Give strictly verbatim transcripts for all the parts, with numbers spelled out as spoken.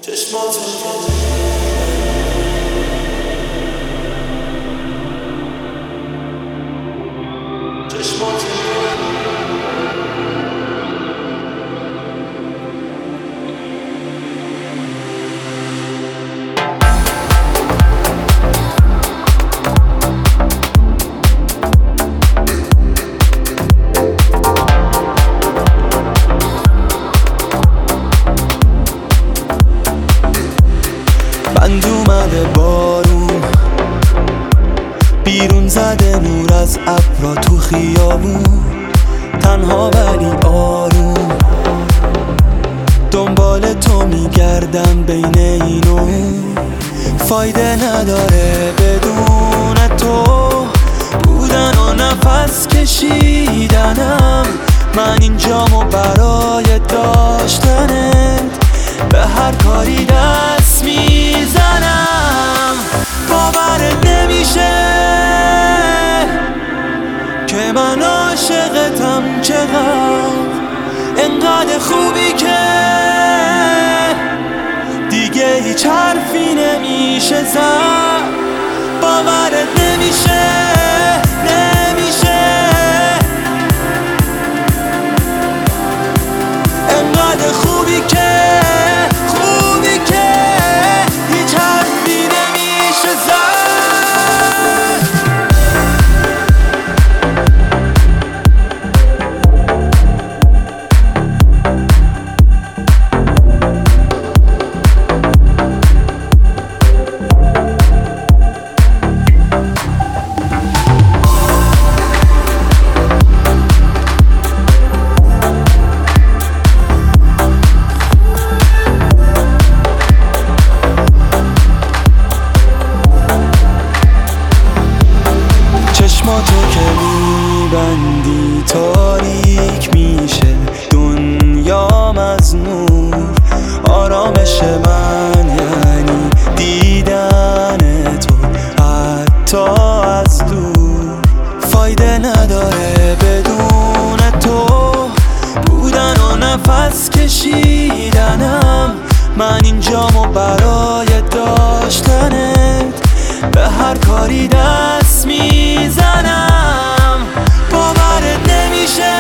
چشمات چشمات بند اومده بارون، بیرون زده نور از ابرا تو خیابون، تنها ولی آروم دنبال تو میگردم بین این و اون. فایده نداره بدون تو بودن و نفس کشیدنم، من اینجامو برای داشتنت به هر کاری دست میزنم. باورت نمیشه که من عاشقتم، چقدر انقدر خوبی که دیگه هیچ حرفی نمیشه زد. باورت نمیشه نمیشه انقدر خوبی که خوبی که هیچ حرفی نمیشه زد. چشماتو که میبندی تاریک میشه دنیام از نور. آرامش من یعنی دیدن تو حتی از دور. فایده نداره بدون تو بودن و نفس کشیدنم، من اینجامو برای داشتنت به هر کاری دست میزنم. باورت نمیشه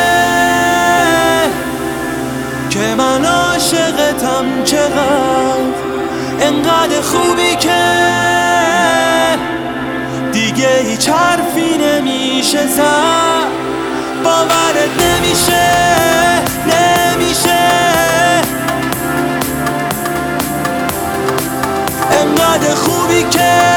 که من عاشقتم، چقدر انقدر خوبی که دیگه هیچ حرفی نمیشه زد. باورت نمیشه نمیشه انقدر خوبی که